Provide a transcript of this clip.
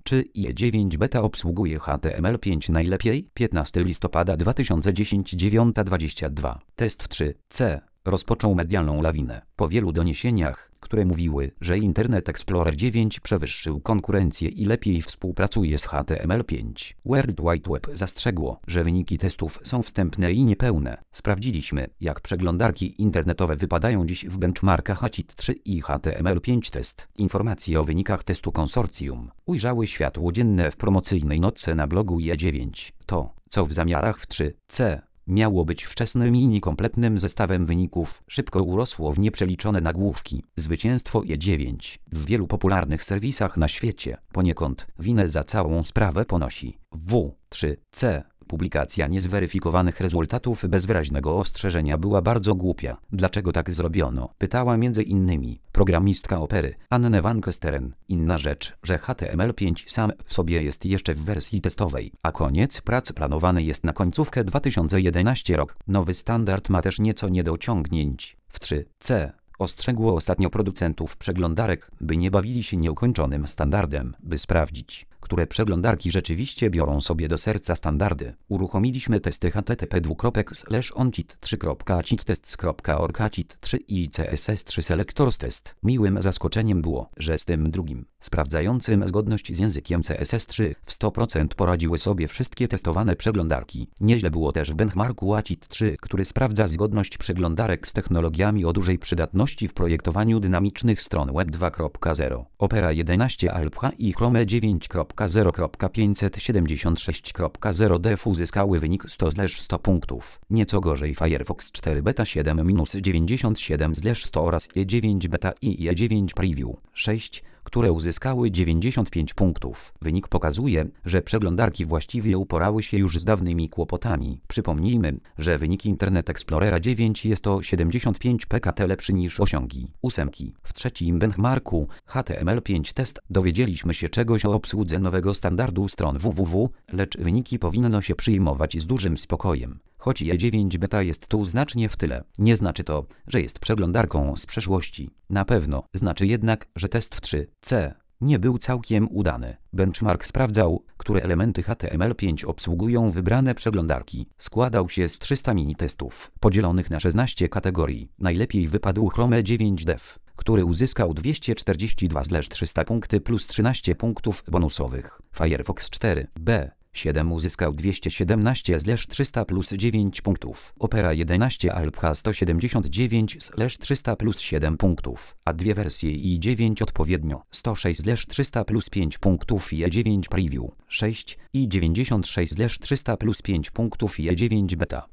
Czy IE9 beta obsługuje HTML5 najlepiej? 15 listopada 2010 9:22. Test w 3C rozpoczął medialną lawinę. Po wielu doniesieniach, które mówiły, że Internet Explorer 9 przewyższył konkurencję i lepiej współpracuje z HTML5, World Wide Web zastrzegło, że wyniki testów są wstępne i niepełne. Sprawdziliśmy, jak przeglądarki internetowe wypadają dziś w benchmarkach ACID3 i HTML5 test. Informacje o wynikach testu konsorcjum ujrzały światło dzienne w promocyjnej notce na blogu IE9. To, co w zamiarach w 3C miało być wczesnym i niekompletnym zestawem wyników, szybko urosło w nieprzeliczone nagłówki. Zwycięstwo IE9 w wielu popularnych serwisach na świecie. Poniekąd winę za całą sprawę ponosi W3C. Publikacja niezweryfikowanych rezultatów bez wyraźnego ostrzeżenia była bardzo głupia. Dlaczego tak zrobiono? Pytała m.in. programistka Opery, Anne van Kesteren. Inna rzecz, że HTML5 sam w sobie jest jeszcze w wersji testowej, a koniec prac planowany jest na końcówkę 2011 rok. Nowy standard ma też nieco niedociągnięć. W 3C ostrzegło ostatnio producentów przeglądarek, by nie bawili się nieukończonym standardem. By sprawdzić, które przeglądarki rzeczywiście biorą sobie do serca standardy, uruchomiliśmy testy http://oncit3.acid-tests.org acid3 i css3 selectors test. Miłym zaskoczeniem było, że z tym drugim, sprawdzającym zgodność z językiem CSS3, w 100% poradziły sobie wszystkie testowane przeglądarki. Nieźle było też w benchmarku ACID3, który sprawdza zgodność przeglądarek z technologiami o dużej przydatności w projektowaniu dynamicznych stron Web 2.0. Opera 11 Alpha i Chrome 9.0.576.0 def uzyskały wynik 100/100 punktów. Nieco gorzej Firefox 4 Beta 7-97/100 oraz IE9 Beta i IE9 Preview 6, które uzyskały 95 punktów. Wynik pokazuje, że przeglądarki właściwie uporały się już z dawnymi kłopotami. Przypomnijmy, że wynik Internet Explorera 9 jest o 75 pkt lepszy niż osiągi 8. W trzecim benchmarku HTML5 test dowiedzieliśmy się czegoś o obsłudze nowego standardu stron www, lecz wyniki powinno się przyjmować z dużym spokojem. Choć IE9 beta jest tu znacznie w tyle, nie znaczy to, że jest przeglądarką z przeszłości. Na pewno znaczy jednak, że test w 3C nie był całkiem udany. Benchmark sprawdzał, które elementy HTML5 obsługują wybrane przeglądarki. Składał się z 300 mini-testów, podzielonych na 16 kategorii. Najlepiej wypadł Chrome 9 Dev, który uzyskał 242/300 punkty plus 13 punktów bonusowych. Firefox 4b 7 uzyskał 217/300 plus 9 punktów. Opera 11 Alpha 179/300 plus 7 punktów, a dwie wersje i9 odpowiednio 106/300 plus 5 punktów i IE9 Preview 6 i 96/300 plus 5 punktów i IE9 Beta.